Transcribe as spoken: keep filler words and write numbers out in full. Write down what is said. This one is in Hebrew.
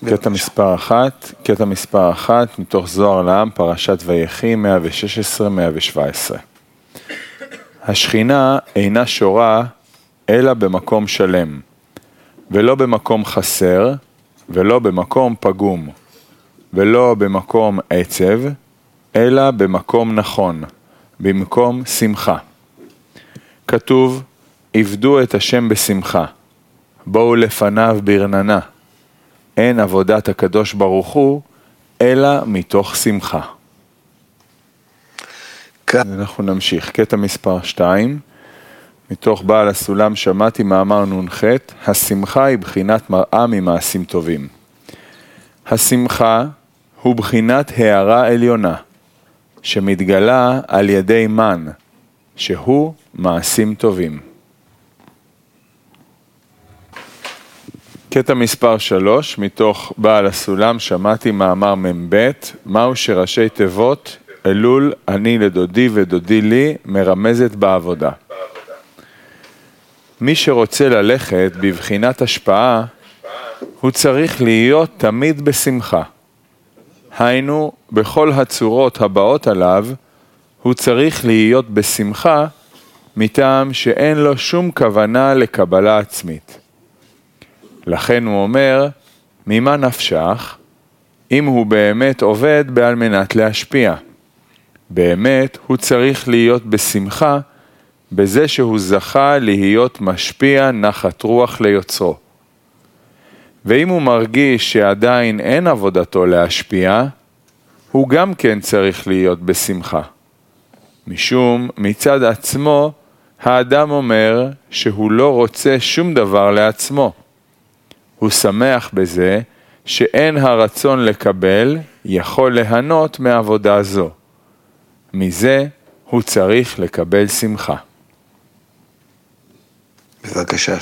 קטע מספר אחת, קטע מספר אחת, מתוך זוהר לעם, פרשת ויחי, מאה ושש עשרה מאה ושבע עשרה. השכינה אינה שורה, אלא במקום שלם, ולא במקום חסר, ולא במקום פגום, ולא במקום עצב, אלא במקום נכון, במקום שמחה. כתוב, עבדו את השם בשמחה, בואו לפניו ברננה. אין עבודת הקדוש ברוך הוא, אלא מתוך שמחה. אנחנו נמשיך. קטע מספר שתיים, מתוך בעל הסולם שמעתי מאמר נ"ח, השמחה היא בחינת מראה ממעשים טובים. השמחה הוא בחינת הערה עליונה, שמתגלה על ידי מן, שהוא מעשים טובים. קטע מספר שלוש, מתוך בעל הסולם שמעתי מאמר מב', מהו שראשי תיבות, אלול אני לדודי ודודי לי, מרמזת בעבודה. מי שרוצה ללכת בבחינת השפעה, הוא צריך להיות תמיד בשמחה. היינו, בכל הצורות הבאות עליו, הוא צריך להיות בשמחה, מטעם שאין לו שום כוונה לקבלה עצמית. לכן הוא אומר, ממה נפשך, אם הוא באמת עובד בעל מנת להשפיע. באמת הוא צריך להיות בשמחה, בזה שהוא זכה להיות משפיע נחת רוח ליוצרו. ואם הוא מרגיש שעדיין אין עבודתו להשפיע, הוא גם כן צריך להיות בשמחה. משום מצד עצמו, האדם אומר שהוא לא רוצה שום דבר לעצמו. הוא שמח בזה שאין הרצון לקבל יכול ליהנות מעבודה זו. מזה הוא צריך לקבל שמחה. בבקשה.